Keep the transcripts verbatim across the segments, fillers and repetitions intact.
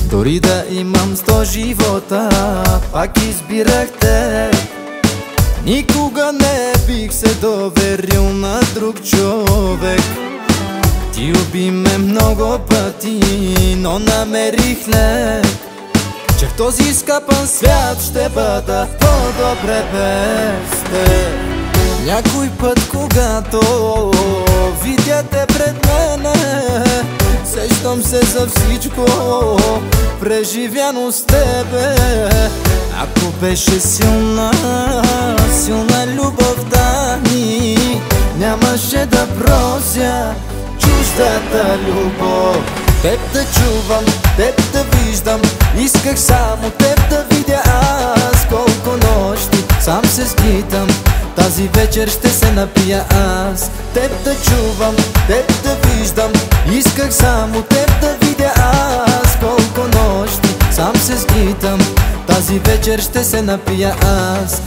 Дори да имам сто живота, пак избирах те. Никога не бих се доверил на друг човек. Ти уби ме много пъти, но намерих лек, че в този скапан свят ще бъда по-добре без те. Някой път, когато видя те пред мене, сещам се за всичко преживяно с тебе. Ако беше силна, силна любовта ни, нямаше да прося чуждата любов. Теб да чувам, теб да виждам, исках само теб да видя аз. Колко нощи сам се скитам, тази вечер ще се напия аз. Теб да чувам, теб да виждам, исках само теб да видя аз. Колко нощи сам се скитам, тази вечер ще се напия аз.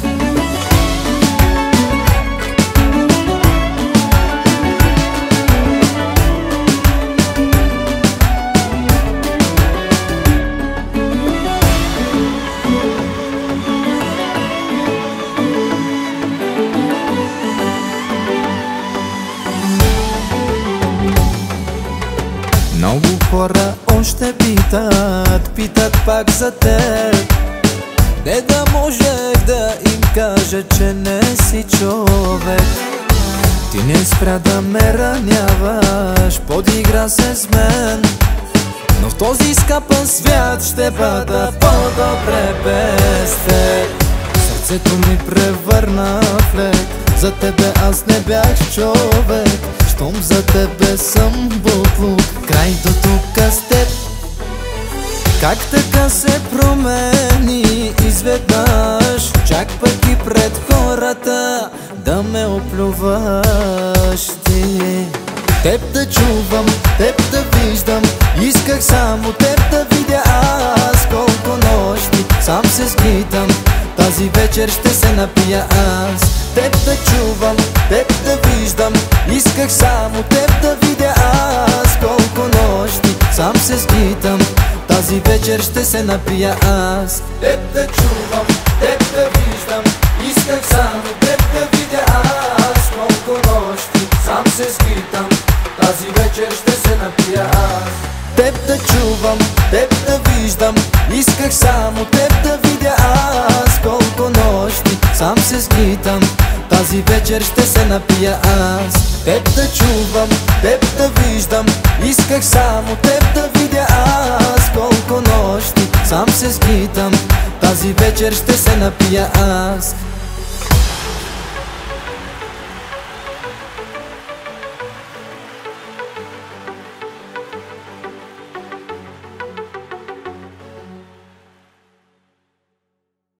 Много хора още питат, питат пак за теб. Не да можех да им кажа, че не си човек. Ти не спря да ме раняваш, подигра се с мен, но в този скапан свят ще бъда по-добре без теб. Сърцето ми превърна в лед, за тебе аз не бях човек. Щом за тебе съм буклук, край до тук с теб. Как така се промени изведнъж, чак пък и пред хората да ме оплюваш ти. Теб да чувам, теб да виждам, исках само теб да видя аз. Колко нощи сам се скитам, тази вечер ще се напия аз. Теб да чувам, теб да виждам, исках само теб да видя аз. Колко нощи сам се скитам, тази вечер ще се напия аз. Теб да чувам, теб да виждам, исках само теб да видя аз. Колко нощи сам се скитам, тази вечер ще се напия аз. Теб да чувам, теб да виждам, исках само теб да видя аз. Колко нощи сам се скитам, тази вечер ще се напия аз. Теб да чувам, теб да виждам, исках само теб да видя аз. Колко нощи сам се скитам, тази вечер ще се напия аз.